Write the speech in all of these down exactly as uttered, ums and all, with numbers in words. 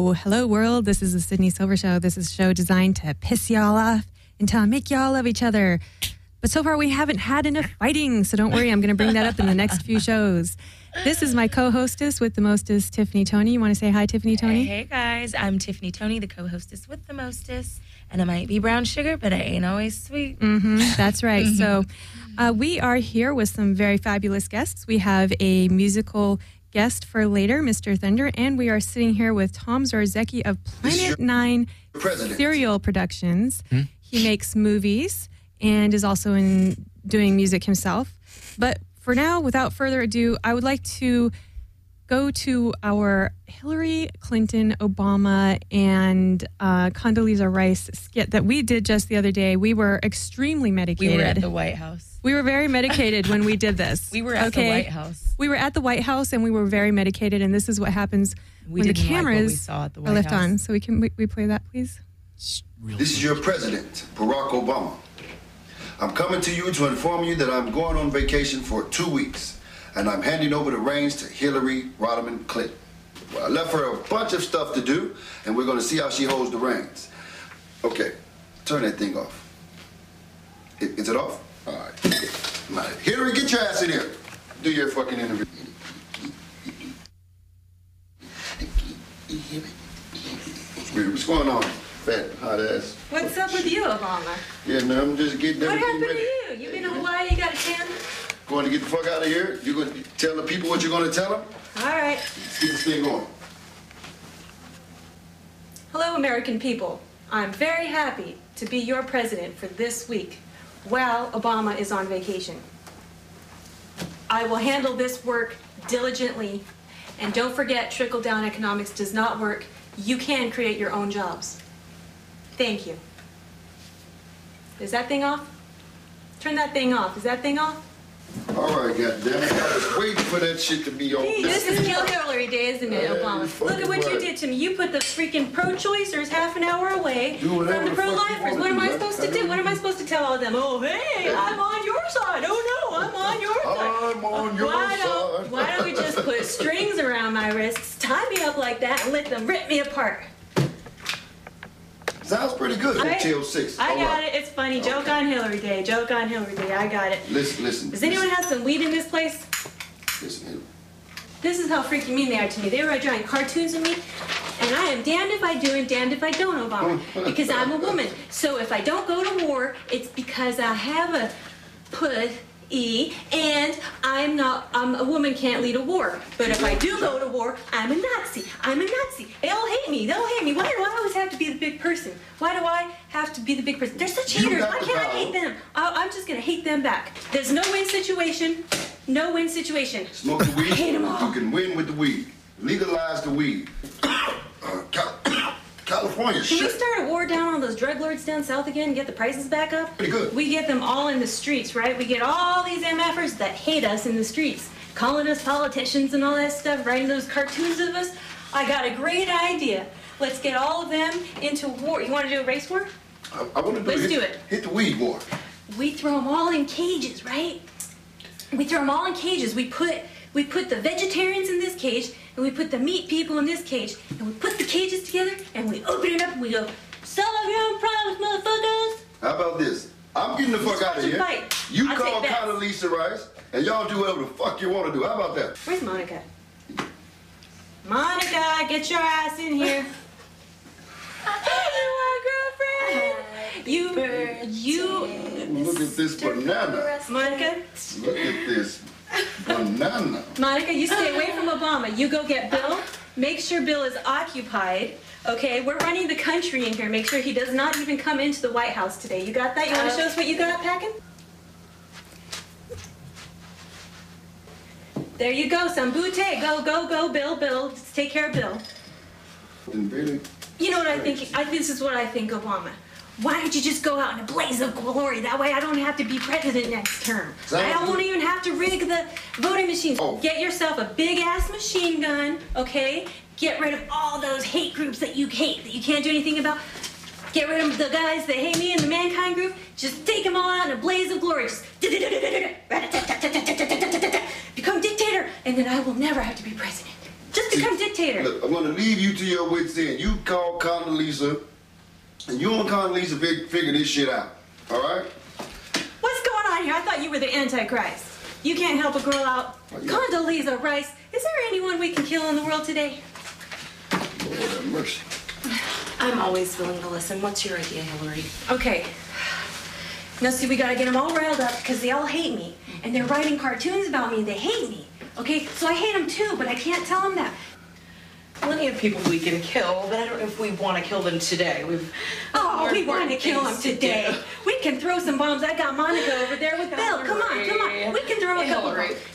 Hello, world. This is the Sydney Silver Show. This is a show designed to piss y'all off and to make y'all love each other. But so far, we haven't had enough fighting, so don't worry. I'm going to bring that up in the next few shows. This is my co-hostess with the mostest, Tiffany Tony. You want to say hi, Tiffany Tony? Hey, hey, guys. I'm Tiffany Tony, the co-hostess with the mostest. And I might be brown sugar, but I ain't always sweet. Mm-hmm, that's right. So uh, we are here with some very fabulous guests. We have a musical guest for later, Mister Thunder, and we are sitting here with Tom Zarzecki of Planet Nine Serial Productions. Hmm? He makes movies and is also in doing music himself. But for now, without further ado, I would like to go to our Hillary Clinton, Obama, and uh, Condoleezza Rice skit that we did just the other day. We were extremely medicated. We were at the White House. We were very medicated when we did this. We were at okay? the White House. We were at the White House, and we were very medicated, and this is what happens we when the cameras like we saw at the White are left House. on. So we can we, we play that, please? This is your president, Barack Obama. I'm coming to you to inform you that I'm going on vacation for two weeks, and I'm handing over the reins to Hillary Rodham Clinton. Well, I left her a bunch of stuff to do, and we're going to see how she holds the reins. Okay, turn that thing off. I- Is it off? All right. Okay. Now, Hillary, get your ass in here. Do your fucking interview. What's going on, fat hot ass? What's up with you, Obama? Yeah, no, I'm just getting What everything happened ready. to you? You've been in Hawaii, you got a tan? Going to get the fuck out of here? You going to tell the people what you're going to tell them? All right. Let's get this thing going. Hello, American people. I'm very happy to be your president for this week while Obama is on vacation. I will handle this work diligently, and don't forget, trickle-down economics does not work. You can create your own jobs. Thank you. Is that thing off? Turn that thing off. Is that thing off? All right, goddammit. I was waiting for that shit to be on. Hey, this is Kill Hillary Day, isn't it, Yeah, Obama? you're fucking Look at what you right. did to me. You put the freaking pro-choicers half an hour away Do whatever from the the fuck you pro-lifers. wanna What am do, I right? supposed I to do? know. What am I supposed to tell all of them? Oh, hey, I'm on your side. Oh, no, I'm on your side. I'm on your why don't, side. Why don't we just put strings around my wrists, tie me up like that, and let them rip me apart? Sounds pretty good. Right? Until six. I All got right. it. It's funny. Joke Okay. on Hillary Day. Joke on Hillary Day. I got it. Listen, listen. Does anyone have some weed in this place? Listen, Hillary. This is how freaking mean they are to me. They were drawing cartoons of me, and I am damned if I do and damned if I don't, Obama, because I'm a woman. So if I don't go to war, it's because I have a pussy, and I'm not. I'm a woman can't lead a war. But if I do go to war, I'm a Nazi. I'm a Nazi. They'll hate me. They'll hate me. Why do I always have to be the big person? Why do I have to be the big person? They're such You haters. got Why the can't I power. hate them? I- I'm just gonna hate them back. There's no win situation. No win situation. Smoke the weed. I hate 'em all. You can win with the weed. Legalize the weed. uh, Cal- California, Can we shit. start a war down on those drug lords down south again and get the prices back up? Pretty good. We get them all in the streets, right? We get all these M F ers that hate us in the streets, calling us politicians and all that stuff, writing those cartoons of us. I got a great idea. Let's get all of them into war. You want to do a race war? I, I want to do Let's hit, do it. Hit the weed war. We throw them all in cages, right? We throw them all in cages. We put we put the vegetarians in this cage, and we put the meat people in this cage, and we put the cages together, and we open it up, and we go, solve your own problems, motherfuckers. How about this? I'm getting the fuck Just out of watch 'em here. fight. You I'll call take bets. Condoleezza Rice, and y'all do whatever the fuck you want to do. How about that? Where's Monica? Monica, get your ass in here. Hey, girlfriend. You, you, Look at this banana. Monica, Look at this banana. Monica, you stay away from Obama. You go get Bill. Make sure Bill is occupied. Okay, we're running the country in here. Make sure he does not even come into the White House today. You got that? You want to show us what you got packing? There you go, Sambute. Go, go, go, Bill, Bill. Just take care of Bill. And really, You know what I think? I, this is what I think, Obama. Why don't you just go out in a blaze of glory? That way I don't have to be president next term. Sounds I won't good. even have to rig the voting machines. Oh. Get yourself a big-ass machine gun, okay? Get rid of all those hate groups that you hate, that you can't do anything about. Get rid of the guys that hate me in the Mankind group. Just take them all out in a blaze of glory. Just become dictator, and then I will never have to be president. Just become dictator. Look, I'm going to leave you to your wits' end. You call Condoleezza, and you and Condoleezza fig- figure this shit out. All right? What's going on here? I thought you were the Antichrist. You can't help a girl out. Oh, yeah. Condoleezza Rice, is there anyone we can kill in the world today? Lord have mercy. I'm always willing to listen. What's your idea, Hillary? Okay. Now, see, we gotta get them all riled up because they all hate me. And they're writing cartoons about me and they hate me. Okay? So I hate them too, but I can't tell them that. Plenty of people we can kill, but I don't know if we want to kill them today. We've Oh, we want to important kill them things to today. do. We can throw some bombs. I got Monica over there with Bill. Come on, come on. We can throw a couple Hillary. bombs.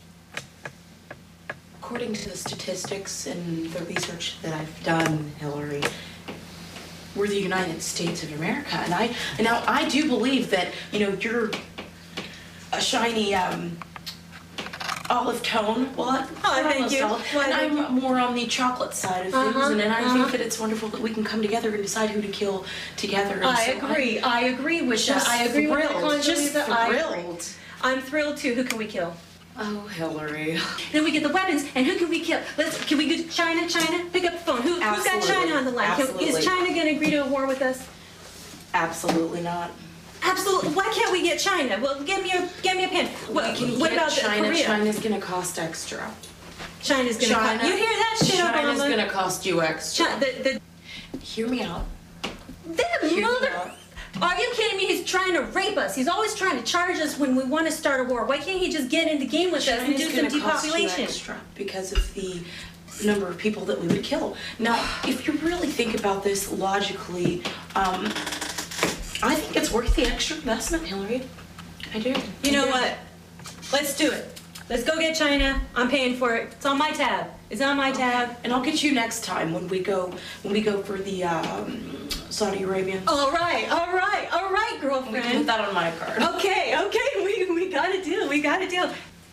According to the statistics and the research that I've done, Hillary, we're the United States of America, and I and now I do believe that you know you're a shiny um, olive tone. What? Oh, thank Almost you. olive. Well, and thank I'm more on the chocolate side of things, Uh-huh, and, and I uh-huh. think that it's wonderful that we can come together and decide who to kill together. And I so agree. I agree with that. Just I agree with thrilled. that, Just Condoleezza. I agree. thrilled. I'm thrilled too. Who can we kill? Oh, Hillary. Then we get the weapons, and who can we kill? Let's. Can we go to China? China? Pick up the phone. Who, who's got Absolutely. China on the line? Can, Absolutely. is China going to agree to a war with us? Absolutely not. Absolutely. Why can't we get China? Well, give me a give me a pen. What, We can what get about the China? Korea? China's gonna cost extra. China's going to. China. You hear that shit, China's Obama? gonna cost you extra. Chi- the, Hear me out. the, that Hear me mother. out. Are you kidding me? He's trying to rape us. He's always trying to charge us when we want to start a war. Why can't he just get in the game with us and China's do some gonna cost you depopulation? extra because of the number of people that we would kill. Now, if you really think about this logically, um, I think it's worth the extra investment, Hillary. I do. You know I do. what? Let's do it. Let's go get China. I'm paying for it. It's on my tab. It's on my tab. And I'll get you next time when we go when we go for the um, Saudi Arabians. All right, all right, all right, We can put girlfriend. that on my card. Okay, okay, we, we got a deal. We got a deal.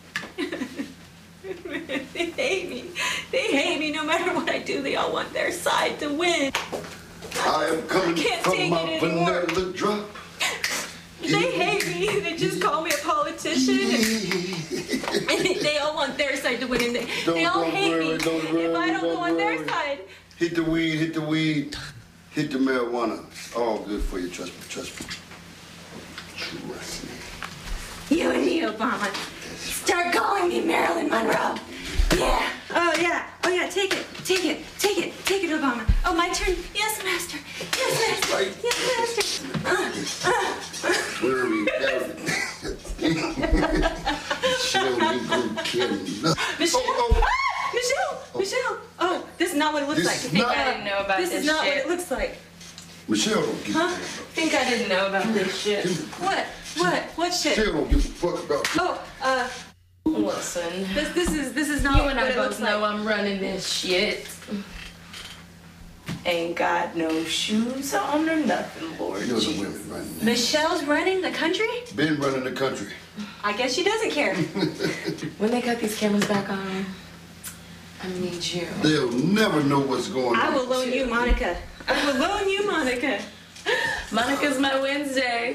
They hate me. They hate me no matter what I do. They all want their side to win. I am coming can't from take my it anymore. vanilla drop. They hate me. They just call me a politician. And, and they all want their side to win. And they, Don't- they all don't hate worry, me don't if worry, I don't go don't on their worry. side. Hit the weed, hit the weed, hit the marijuana. It's all good for you, trust me, trust me. Trust me. You and me, Obama. Start calling me Marilyn Monroe. Yeah. Oh, yeah. Oh, yeah. Take it. Take it. Take it. Take it, Obama. Oh, my turn. Yes, master. Yes, master. Right. Yes, master. Uh, uh, uh. Where are we? She'll be good kidding. Michelle. Oh, oh. Ah, Michelle. Michelle. Oh, this is not what it looks This like. is Think not- I I didn't know about This this is not shit. what it looks like. Michelle don't give Huh? a damn. think I didn't know about this shit. What? What? What shit? Michelle don't give a fuck about Oh, uh, Listen, this this is this is not you and what I it looks both know like. I'm running this shit. Ain't got no shoes on or nothing, Lord You know the Jesus. women running. Michelle's running the country? Been running the country. I guess she doesn't care. When they got these cameras back on, I need you. They'll never know what's going on. I will loan you Monica. I will loan you Monica. Monica's my Wednesday.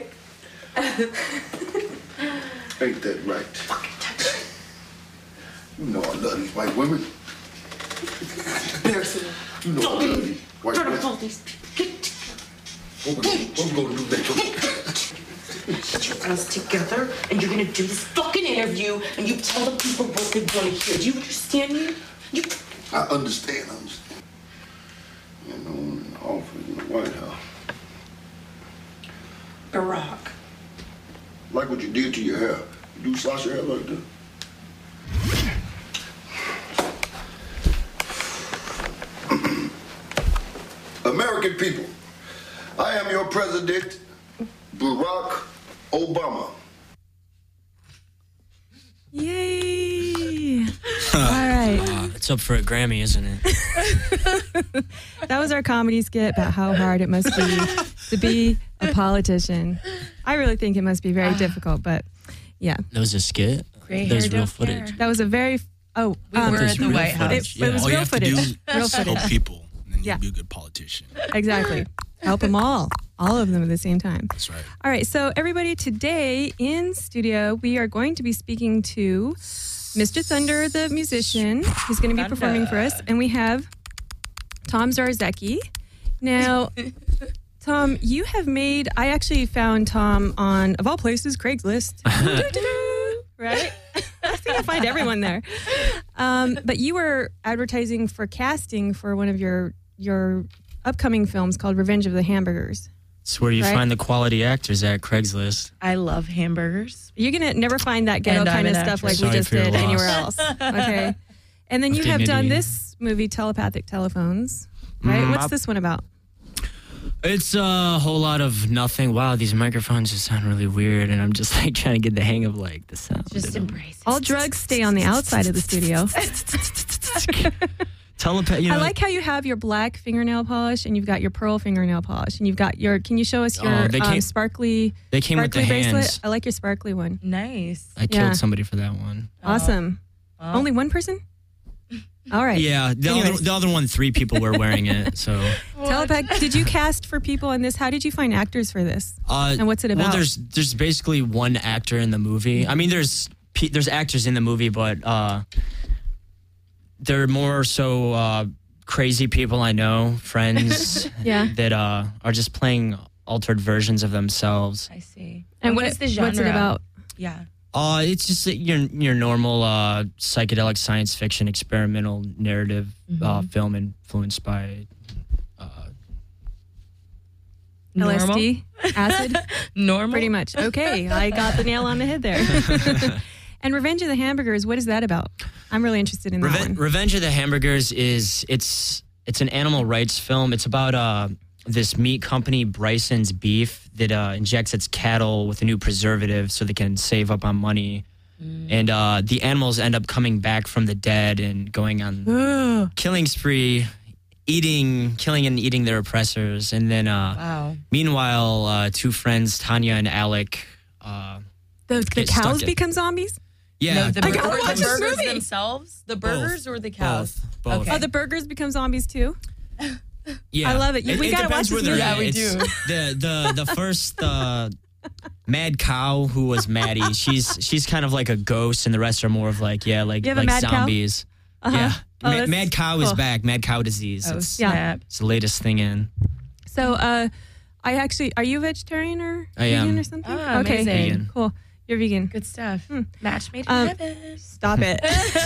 Ain't that right? Fucking touch it. You know I love these white women. Embarrassing. You know I love these white Trying to women. pull these. What we, what we gonna do next? Get your ass together, and you're gonna do this fucking interview, and you tell the people what they want to hear. Do you understand me? You. I understand, I understand. You know, in the office in the White House. Barack. Like what you did to your hair. You do slice your hair like that. American people, I am your president, Barack Obama. Yay! All right. Uh, it's up for a Grammy, isn't it? That was our comedy skit about how hard it must be to be a politician. I really think it must be very difficult, but yeah. That was a skit. Gray There's hair, real don't footage. care. That was a very, oh. We um, were There's at the real White House. footage, It, it was All you real have footage. to do Real is help footage. people, and then you'll Yeah. be a good politician. Exactly. Help them all. All of them at the same time. That's right. All right. So, everybody, today in studio, we are going to be speaking to Mister Thunder, the musician. He's going to be Thunder. performing for us. And we have Tom Zarzecki. Now, Tom, you have made, I actually found Tom on, of all places, Craigslist. Right? I think I find everyone there. Um, but you were advertising for casting for one of your your upcoming films called Revenge of the Hamburgers. It's where you Right? find the quality actors at Craigslist. I love hamburgers. You're going to never find that ghetto And I'm kind of an stuff like actress. we Sorry just for your did loss. anywhere else. Okay. And then Of you have done dignity. this movie, Telepathic Telephones. Right? Mm, What's I- this one about? It's a whole lot of nothing. Wow, these microphones just sound really weird, and I'm just like trying to get the hang of like the sound. Just you know? embrace it. All drugs stay on the outside of the studio. Telepath. You know, I like how you have your black fingernail polish and you've got your pearl fingernail polish and you've got your. Can you show us your Oh, they um, came- sparkly? they came with the sparkly bracelet? hands. I like your sparkly one. Nice. I killed Yeah. somebody for that one. Awesome. Well, Only one person? All right. Yeah, the other, Anyways. the other one, three people were wearing it. So, Telepath, did you cast for people in this? How did you find actors for this? uh, And what's it Well, about? there's there's basically one actor in the movie. I mean, there's pe- there's actors in the movie, but uh, they're more so uh, crazy people I know, friends Yeah. that uh, are just playing altered versions of themselves. I see. And what what is the genre? What's it about? Yeah. Uh, it's just your your normal uh, psychedelic science fiction experimental narrative uh, film influenced by L S Normal? D? Acid? Normal. Pretty much. Okay. I got the nail on the head there. And Revenge of the Hamburgers, what is that about? I'm really interested in that Reven- one. Revenge of the Hamburgers is it's it's an animal rights film. It's about uh, this meat company, Bryson's Beef, that uh, injects its cattle with a new preservative so they can save up on money. And uh, the animals end up coming back from the dead and going on killing spree, eating, killing and eating their oppressors. And then, uh, Wow. meanwhile, uh, two friends, Tanya and Alec. Uh, The, the get stuck cows in- become zombies? yeah, No, the, I bur- gotta or watch the this burgers movie. themselves? The burgers or the cows? Both. Both. Okay. Oh, the burgers become zombies too? Yeah. I love it. You- we gotta depends watch this where they're movie. at. Yeah, we It's The the the first uh, Mad Cow, who was Maddie, she's she's kind of like a ghost, and the rest are more of like yeah, like You have a like mad cow? zombies. Uh-huh. Yeah, Oh, Ma- that's Mad Cow is cool. back. Mad Cow disease. Oh, It's, Yeah. snap. it's the latest thing in. So, uh, I actually, are you a vegetarian or I vegan am. or something? Ah, okay, amazing. Vegan. cool. You're vegan. Good stuff. Match made in Um, heaven. Stop it.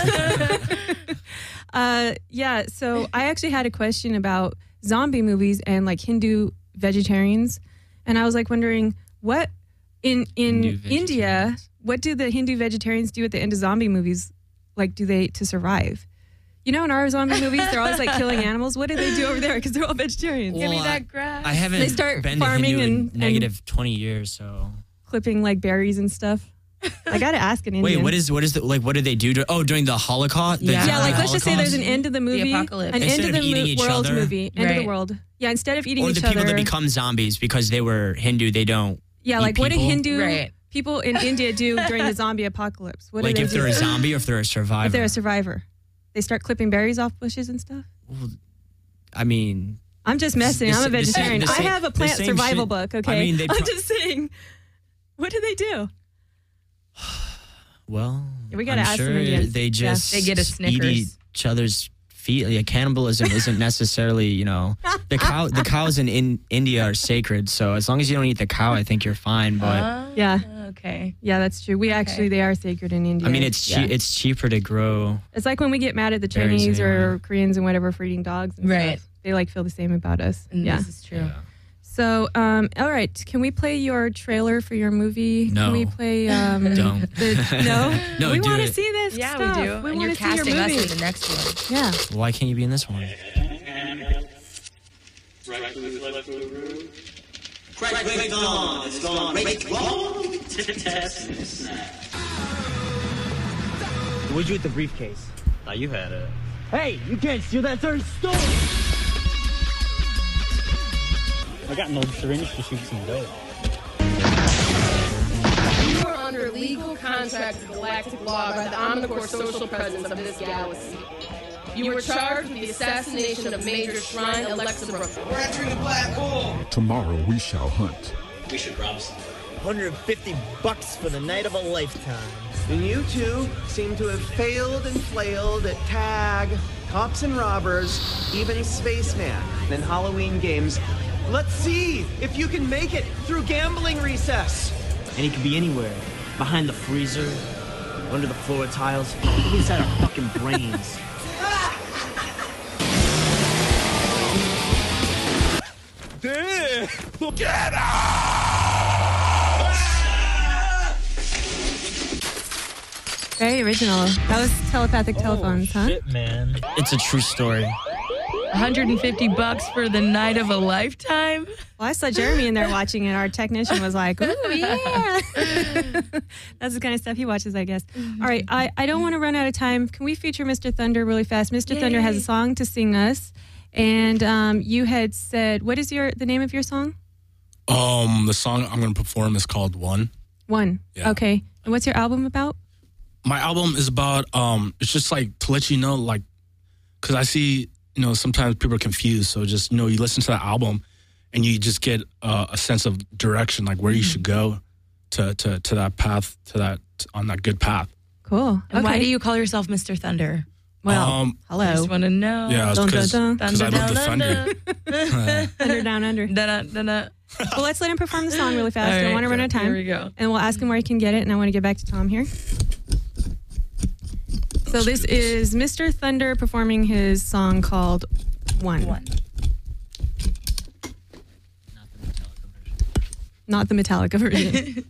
uh, yeah, so I actually had a question about zombie movies and like Hindu vegetarians. And I was like wondering what in in Hindu India, vegetarians. what do the Hindu vegetarians do at the end of zombie movies? Like, do they to survive? You know, in our zombie movies, they're always like killing animals. What do they do over there? Because they're all vegetarians. Give me Well, that grass. I haven't They start been to farming Hindu in and- and- negative twenty years. So Clipping like berries and stuff. I gotta ask an Indian. wait, what is what is the like? What did they do? To, oh, during the Holocaust. The Yeah. Yeah, like zombie let's just say there's an Holocaust? end of the movie, apocalypse. an Instead end of of the eating mo- each world other? movie, end of Right. the world. Yeah, instead of eating Or each the people other. that become zombies because they were Hindu. They don't. yeah, eat like what do people? Hindu Right. people in India do during the zombie apocalypse? What Like do they if do? they're a zombie or if they're a survivor. If they're a survivor, they start clipping berries off bushes and stuff. I mean, I'm just messing. The I'm a sa- the same- vegetarian. the same- I have a the plant same survival shit- book. I Okay, mean, they I'm pro- just saying. What do they do? well, We gotta I'm ask sure them again. they just They get a eat Snickers. each other's feet. Yeah, cannibalism isn't necessarily, you know, the cow. The cows in, in India are sacred. So as long as you don't eat the cow, I think you're fine. But Ah, Yeah. Okay. Yeah, that's true. We actually they are sacred in India. I mean, it's Yeah. che- it's cheaper to grow. It's like when we get mad at the Berries Chinese or anyway. Koreans and whatever for eating dogs. And Right. stuff. They like feel the same about us. And yeah. This is true. Yeah. So, um, all right. Can we play your trailer for your movie? No. Can we play? Um, Don't. The, no. No, we do want to it. see this. Yeah, stuff. we do. We and want you're to see your casting us movie. in the next one. Yeah. Why can't you be in this one? Right foot, left foot, root. Crack, break, dawn. It's gone. Break, wrong. Test and snap. What'd you with the briefcase? Now you had it. Hey, you can't steal that third store! I got no syringe to shoot some dope. You are under legal contract with Galactic Law by the omnicore social presence of this galaxy. You were charged with the assassination of Major Shrine Alexa Brooks. We're entering the black hole. Tomorrow we shall hunt. We should rob somebody. one hundred fifty bucks for the night of a lifetime. And you two seem to have failed and flailed at tag, cops and robbers, even spaceman and Halloween games. Let's see if you can make it through gambling recess. And he could be anywhere. Behind the freezer, under the floor tiles, even inside our fucking brains. Damn! Get out! Very original. That was telepathic telephones, huh? Shit, man. It's a true story. one hundred fifty bucks for the night of a lifetime. Well, I saw Jeremy in there watching it. Our technician was like, ooh, yeah. That's the kind of stuff he watches, I guess. All right, I, I don't want to run out of time. Can we feature Mister Thunder really fast? Mister Yay. Thunder has a song to sing us. And um, you had said, what is your the name of your song? Um, the song I'm going to perform is called One. One. Yeah. Okay. And what's your album about? My album is about, um, it's just like to let you know, like, because I see, you know, sometimes people are confused. So just, you know, you listen to that album and you just get uh, a sense of direction, like where you should go to, to, to that path, to that, on that good path. Cool. And Okay. why do you call yourself Mister Thunder? Well, Um, hello. I just want to know. Yeah, Dun, because dun, I dun. love the thunder. Thunder down under. Da-da, da-da. Well, let's let him perform the song really fast. All I don't right, want to run out of time. here we go. And we'll ask him where he can get it. And I want to get back to Tom here. So this is Mister Thunder performing his song called One. One. Not the Metallica version.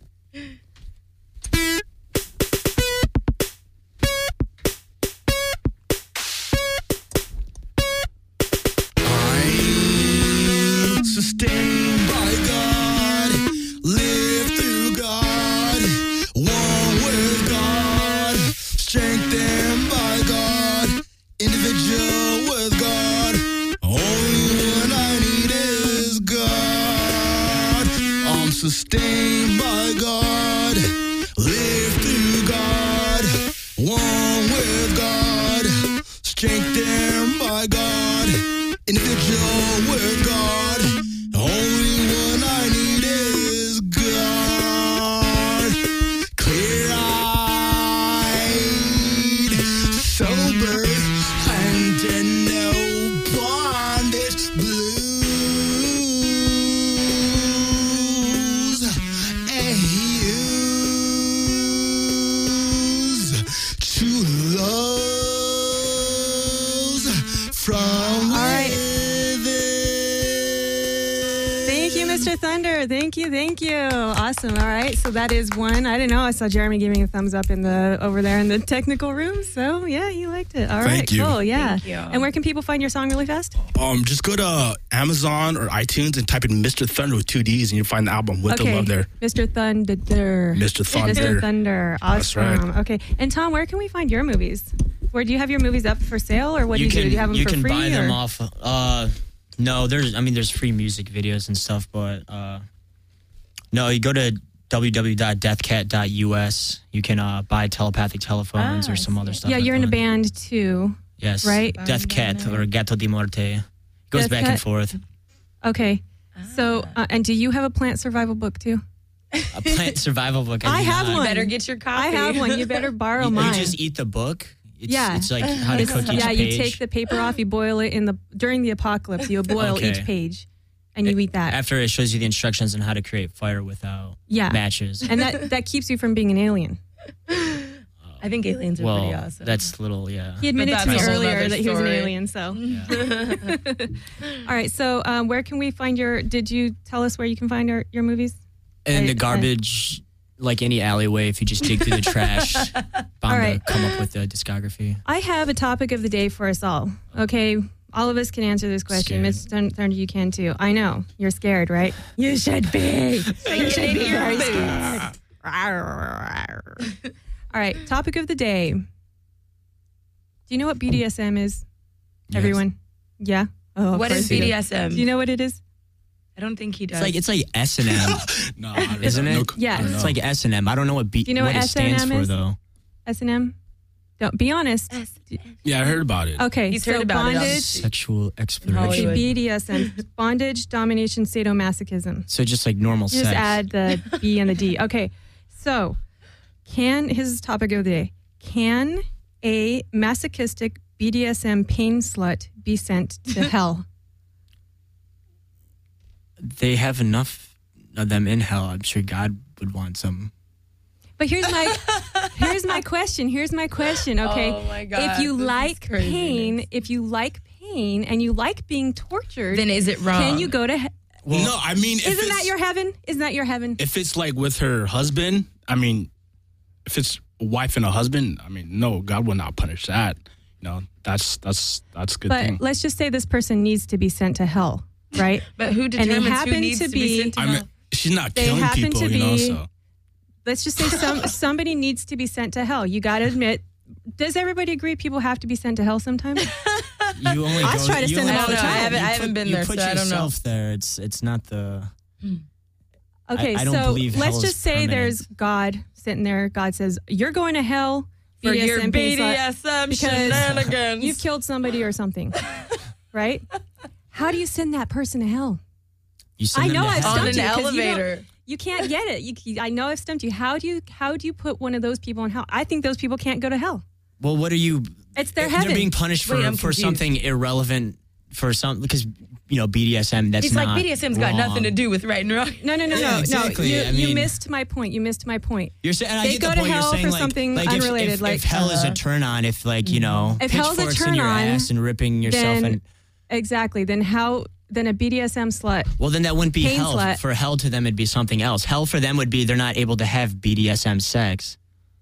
Sustained by God, live through God, one with God, strengthened by God, individual with God, only one I need is God. I'm sustained by God, live through God, one with God, strengthened by God, individual with God. Only one I need is God. Clear-eyed, sober, and in no bondage blues. And use true loves from All right. Thank you, Mister Thunder. Thank you, thank you. Awesome. All right. So that is one. I didn't know. I saw Jeremy giving a thumbs up in the over there in the technical room. So yeah, he liked it. All right. Thank you. Cool. Yeah. Thank you. And where can people find your song really fast? Um, just go to Amazon or iTunes and type in Mister Thunder with two D's and you'll find the album with the love there. Mister Thunder. Mister Thunder. Mister Thunder. That's Awesome. right. Okay. And Tom, where can we find your movies? Where do you have your movies up for sale, or what do you can, do? Do you have them you for can free? buy them or? off. Uh, no, there's. I mean, there's free music videos and stuff, but uh, no, you go to w w w dot death cat dot u s. You can uh, buy telepathic telephones Ah, or some I other see. stuff. Yeah, like you're in a that. band too. Yes, right? Death Cat or Gato di Morte. It goes Death back Cat. and forth. Okay. So, uh, and do you have a plant survival book too? A plant survival book. I do have not. one. Better get your copy. I have one. You better borrow You, you mine. just eat the book. It's, yeah, it's like how to It's- cook each yeah, page. you take the paper off, you boil it in the during the apocalypse. You boil Okay. each page, and you eat that. After it shows you the instructions on how to create fire without Yeah. matches. And that that keeps you from being an alien. I think aliens are well, pretty awesome. that's little, yeah. He admitted But to me that's a whole earlier other that he was an story. alien. So, all right. So, um, where can we find your? Did you tell us where you can find your, your movies? In I- the garbage, like any alleyway, if you just dig through the trash, bound right. to come up with the discography. I have a topic of the day for us all. Okay, all of us can answer this question. Mister Thunder, you can too. I know you're scared, right? You should be. You should be very scared. All right, topic of the day. Do you know what B D S M is? Yes. Everyone? Yeah. Oh, of What is course you do. B D S M? Do you know what it is? I don't think he does. It's like it's like S and M, No, I don't isn't know. it? Yeah. I don't know. It's like S and M. I don't know what B Do you know what it stands S and M for is? though. S and M? Don't be honest. Yeah, I heard about it. Okay, He's so heard about it. bondage, Sexual okay, exploration. B D S M, bondage, domination, sadomasochism. So just like normal Just sex. add the B and the D. Okay, so can his topic of the day? Can a masochistic B D S M pain slut be sent to hell? They have enough of them in hell. I'm sure God would want some. But here's my here's my question. Here's my question. Okay, Oh my God, if you this is like craziness. pain, if you like pain, and you like being tortured, Then is it wrong? Can you go to? He- no, I mean, if Isn't it's, that your heaven? Isn't that your heaven? if it's like with her husband, I mean, if it's a wife and a husband, I mean, no, God will not punish that. You know, that's that's that's a good But thing. let's just say this person needs to be sent to hell, right? But who And they determines who happen needs to to be be. sent to I hell? mean, she's not They killing happen people, to you know. be- So Let's just say some somebody needs to be sent to hell. You got to admit. Does everybody agree people have to be sent to hell sometimes? You only I go, try to you send only them all the put- time. I haven't- you I haven't put- been you there, put so I don't know. yourself there. It's it's not the. Okay, I- I don't so believe let's hell just is say permanent. there's God sitting there. God says, "You're going to hell For B D S M your pain B D slut, S M because shenanigans. you've killed somebody or something, right? How do you send that person to hell? You send I them know to I've hell. On stumped an you 'cause you don't- elevator. You can't get it. You, I know I've stumped you. How do you how do you put one of those people in hell? I think those people can't go to hell. Well, what are you? It's their heaven. They're being punished for Wait, I'm for confused. something irrelevant for some because you know B D S M. That's It's not like B D S M's got wrong. nothing to do with right and wrong. No, no, no, Yeah, no, exactly. no. You, I you mean- missed my point. You missed my point. You're saying, and I They get go the to point. You're hell saying for like, something like if- unrelated, If, like- if hell is a Uh-huh. turn on, if like you know If hell's a pitchforks in turn your on, ass and ripping yourself, then and exactly. Then how? Then a B D S M slut. well, then that wouldn't be pain hell. slut. For hell to them, it'd be something else. Hell for them would be they're not able to have B D S M sex.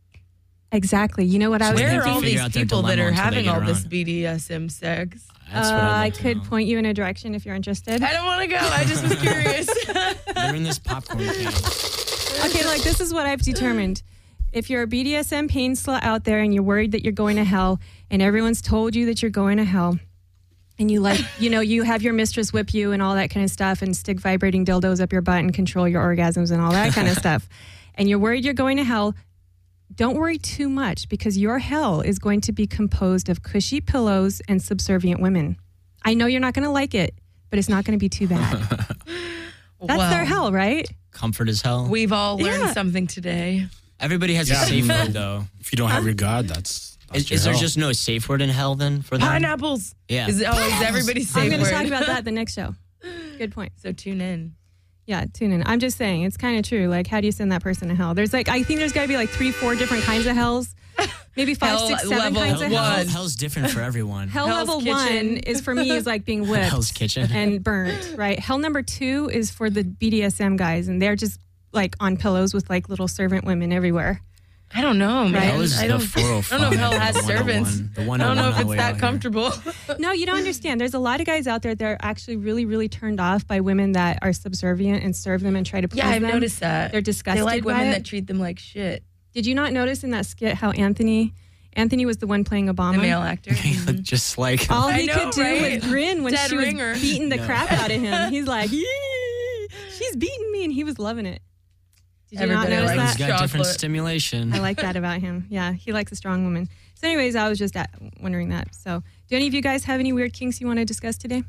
Exactly. You know what I was So they Where have are to all figure these out their people that dilemma are until they having get all this around. B D S M sex? That's what Uh, I'd I like to could know. point you in a direction if you're interested. I don't want to go. I just was curious. They're in this popcorn can. Okay, like this is what I've determined. If you're a B D S M pain slut out there and you're worried that you're going to hell and everyone's told you that you're going to hell and you like, you know, you have your mistress whip you and all that kind of stuff and stick vibrating dildos up your butt and control your orgasms and all that kind of stuff. And you're worried you're going to hell, don't worry too much because your hell is going to be composed of cushy pillows and subservient women. I know you're not going to like it, but it's not going to be too bad. That's Well, their hell, right? Comfort as hell. We've all learned Yeah. something today. Everybody has Yeah. a safe word though. if you don't have your God, that's, that's Is, your is there hell. just no safe word in hell then for them? Pineapples. Yeah. Is, oh, is everybody's I'm safe going to word? talk about that the next show. Good point. So tune in. Yeah, tune in. I'm just saying, it's kind of true. Like, how do you send that person to hell? There's like, I think there's got to be like three, four different kinds of hells. Maybe five, Hell six, seven level kinds Hell, of one. hells. hell- hell's different for everyone. Hell Hell's level Kitchen. one is for me is like being whipped Hell's Kitchen. and burnt, right? Hell number two is for the B D S M guys, and they're just like on pillows with like little servant women everywhere. I don't know, man. Hell is I the don't, four oh five. I don't know if hell has the one oh one, servants. The one I oh don't know one if all it's the way that out here. comfortable. No, you don't understand. There's a lot of guys out there that are actually really, really turned off by women that are subservient and serve them and try to please Yeah, I've them. noticed that. They're disgusted They like by women it. that treat them like shit. Did you not notice in that skit how Anthony, Anthony was the one playing Obama? The male actor. He looked just like All I he know, could do right? was grin when Dead she ringer. was beating the No. crap out of him. He's like, "Yee, she's beating me," and he was loving it. Did you Everybody not notice likes He's that? got different Chocolate. stimulation. I like that about him. Yeah, he likes a strong woman. So, anyways, I was just at, wondering that. So, do any of you guys have any weird kinks you want to discuss today?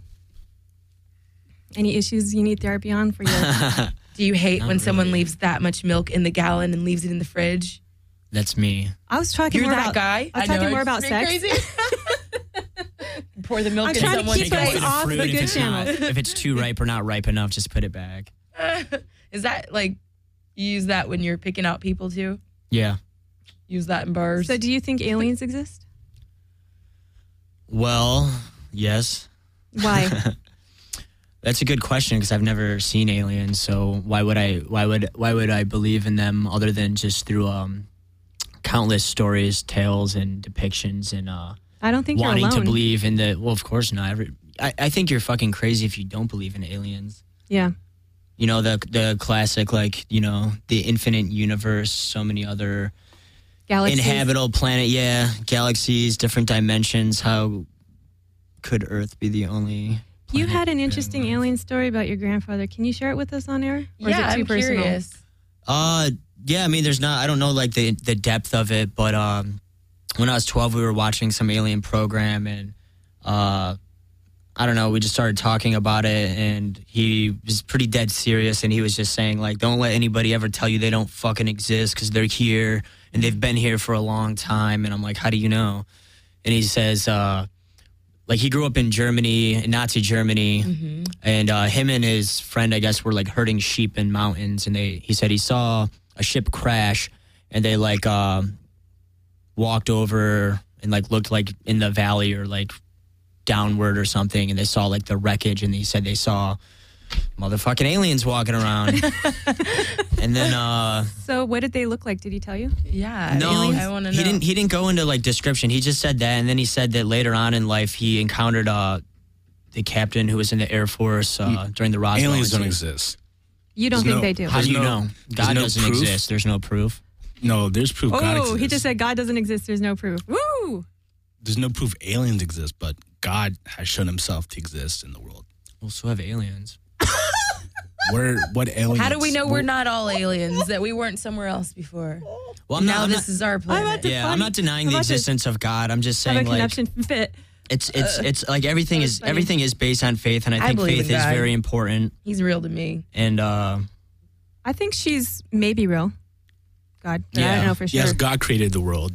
Any issues you need therapy on for your? Do you hate Not when someone really. leaves that much milk in the gallon and leaves it in the fridge? That's me. I was talking You're more that about guy? I was I know, talking more it's about being sex. crazy. Pour the milk I'm in trying to someone's keep Take us away face. the off fruit the if good it's not, channel. if it's too ripe or not ripe enough, just put it back. Is that like, you use that when you're picking out people too? Yeah. Use that in bars? So, do you think aliens exist? Well, yes. Why? That's a good question because I've never seen aliens. So why would I? Why would? Why would I believe in them other than just through um, countless stories, tales, and depictions, and uh, I don't think wanting you're to alone. believe in the? Well, of course not. Every, I, I think you're fucking crazy if you don't believe in aliens. Yeah. You know the the classic like you know the infinite universe, so many other Galaxies. inhabitable planet, yeah, galaxies, different dimensions. How could Earth be the only? You planet had an in interesting life? alien story about your grandfather. Can you share it with us on air? Or yeah, is it too I'm personal? curious. Uh, yeah. I mean, there's not. I don't know like the the depth of it, but um, when I was twelve, we were watching some alien program, and uh, I don't know, we just started talking about it, and he was pretty dead serious, and he was just saying, like, don't let anybody ever tell you they don't fucking exist, because they're here, and they've been here for a long time. And I'm like, how do you know? And he says, uh, like, he grew up in Germany, in Nazi Germany, mm-hmm. and uh, him and his friend, I guess, were, like, herding sheep in mountains, and they he said he saw a ship crash, and they, like, uh, walked over and, like, looked, like, in the valley or, like, downward or something, and they saw, like, the wreckage, and he said they saw motherfucking aliens walking around. And then uh so what did they look like? Did he tell you? Yeah. no aliens? I want to know. he didn't he didn't go into, like, description. He just said that, and then he said that later on in life he encountered uh the captain who was in the Air Force uh during the Roswell Aliens don't incident. exist. You don't There's think no- they do? How do you no- know? there's God no doesn't proof. exist. There's no proof. No, there's proof God Oh, exists. he just said God doesn't exist. There's no proof. Woo! There's no proof aliens exist, but God has shown himself to exist in the world. Well, so have aliens. Where, what aliens? How do we know we're not all aliens, that we weren't somewhere else before? Well, I'm now not, I'm this not- is our planet. Yeah, I'm not denying the about to existence of God. I'm just Have a saying, like, connection fit. it's it's Uh, it's like everything is funny. everything is based on faith, and I I think believe faith in is God. very important. He's real to me. And uh I think she's maybe real. God, but I Yeah. don't know for sure. Yes, God created the world,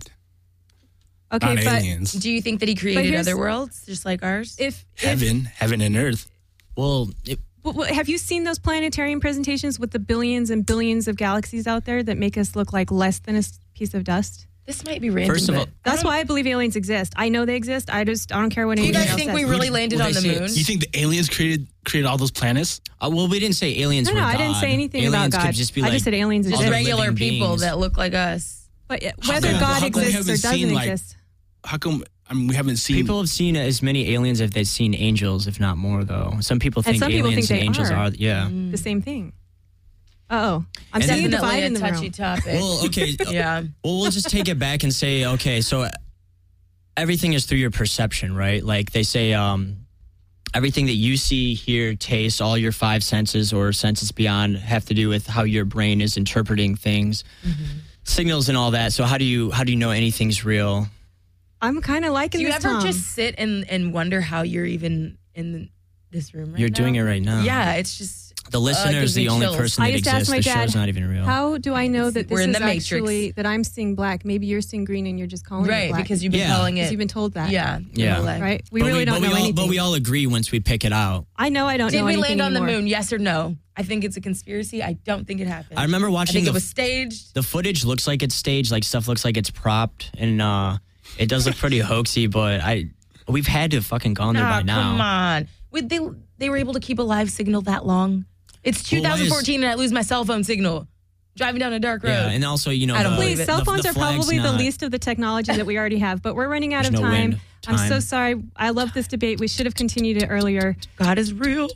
okay, not but aliens. Do you think that he created here's- other worlds just like ours? if, if Heaven, heaven and earth. well, it, Well, well, have you seen those planetarium presentations with the billions and billions of galaxies out there that make us look like less than a s- piece of dust? This might be random. First of but all- That's why I believe aliens exist. I know they exist. I just I don't care what do you anybody guys else think says. we really landed Well, on they the say- moon? You think the aliens created created all those planets? uh, well, we didn't say aliens No, were no, God. I didn't say anything aliens about God. Could just be I like just said aliens Just exist. other regular living people beings. that look like us. But uh, whether come- God how come we exists or haven't doesn't seen, like, exist, How come? I mean, we haven't seen. People have seen as many aliens as they've seen angels, if not more. Though some people And think some people aliens think and they angels are. are. Yeah. the same thing. Uh-oh. I'm And seeing a Definitely divide a in the touchy room. topic. Well, okay. yeah. Well, we'll just take it back and say, okay, so everything is through your perception, right? Like they say, um, everything that you see, hear, taste, all your five senses or senses beyond have to do with how your brain is interpreting things, Mm-hmm. signals, and all that. So how do you how do you know anything's real? I'm kind of liking Do you this, ever Tom. just sit and, and wonder how you're even in this room right You're now? doing it right now. Yeah, it's just... The listener uh, gives is the me only chills. person I that used to ask exists. my The dad, show's not even real. How do I know that We're this in is the Matrix. actually, that I'm seeing black? Maybe you're seeing green and you're just calling it Right, black. because you've been Yeah. calling Because it... you've been told that. Yeah. Yeah. L A. Right? We But really we, don't but know we all, anything. But we all agree once we pick it out. I know I don't Did know we anything land on anymore. the moon? Yes or no? I think it's a conspiracy. I don't think it happened. I remember I watching think the it was staged. The footage looks like it's staged, like stuff looks like it's propped, and uh, it does look pretty hoaxy. But I, we've had to have fucking gone there Ah, by now. come on. Would they they were able to keep a live signal that long? It's Well, why is- twenty fourteen and I lose my cell phone signal driving down a dark road. Yeah, and also, you know, I don't the, believe Please, it. cell the- phones the are flag's probably the not- least of the technology that we already have, but we're running out There's of no time. wind, I'm so time. sorry. I love this debate. We should have continued it earlier. God is real.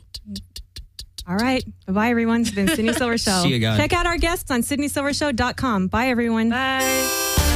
All right. Bye-bye, everyone. It's been Sydney Silver Show. See you guys. Check out our guests on sydney silver show dot com. Bye, everyone. Bye.